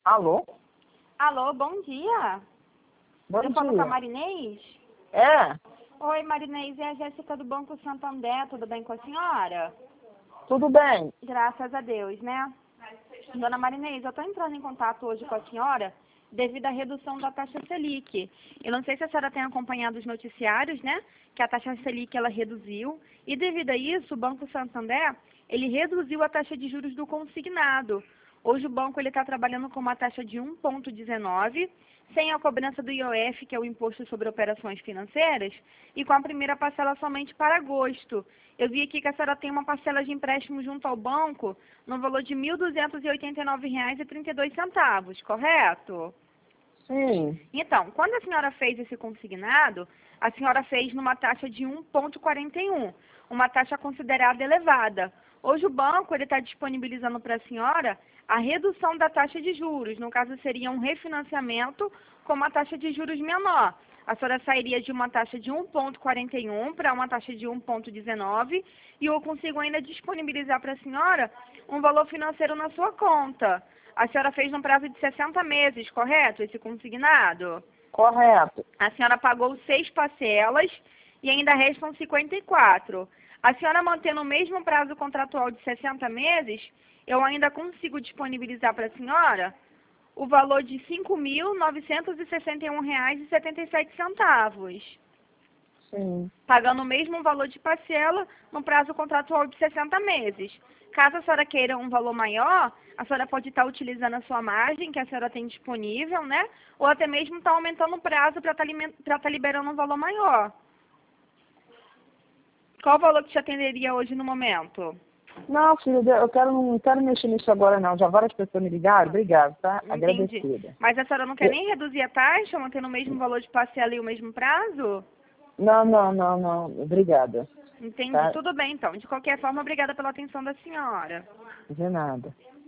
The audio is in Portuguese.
Alô? Alô, bom dia. Bom Eu falo com a dia. Marinês? É, Oi, Marinês, é a Jéssica do Banco Santander, tudo bem com a senhora? tudo bem. Graças a Deus, né? Dona Marinês, eu estou entrando em contato hoje com a senhora devido à redução da taxa Selic. Eu não sei se a senhora tem acompanhado os noticiários, né? Que a taxa Selic ela reduziu e devido a isso, o Banco Santander, ele reduziu a taxa de juros do consignado. Hoje o banco ele está trabalhando com uma taxa de 1,19, sem a cobrança do IOF, que é o Imposto sobre Operações Financeiras, e com a primeira parcela somente para agosto. Eu vi aqui que a senhora tem uma parcela de empréstimo junto ao banco no valor de R$ 1.289,32, correto? Sim, Então, quando a senhora fez esse consignado, a senhora fez numa taxa de 1,41, uma taxa considerada elevada. Hoje o banco ele está disponibilizando para a senhora a redução da taxa de juros. No caso, seria um refinanciamento com uma taxa de juros menor. A senhora sairia de uma taxa de 1,41 para uma taxa de 1,19 e eu consigo ainda disponibilizar para a senhora um valor financeiro na sua conta. A senhora fez no prazo de 60 meses, correto? Esse consignado? correto. A senhora pagou 6 parcelas e ainda restam 54. A senhora mantendo o mesmo prazo contratual de 60 meses, eu ainda consigo disponibilizar para a senhora o valor de R$ 5.961,77, Sim. pagando o mesmo valor de parcela no prazo contratual de 60 meses. Caso a senhora queira um valor maior, a senhora pode estar utilizando a sua margem que a senhora tem disponível, né? Ou até mesmo estar aumentando o prazo para estar liberando um valor maior. Qual o valor que te atenderia hoje no momento? Não, filho, não quero mexer nisso agora não. Já várias pessoas me ligaram, obrigado, tá? Entendi. Agradecida. Mas a senhora não quer nem reduzir a taxa, mantendo o mesmo valor de parcela e o mesmo prazo? Não, obrigada. Entendi. Tá? Tudo bem, então. De qualquer forma, obrigada pela atenção da senhora. De nada.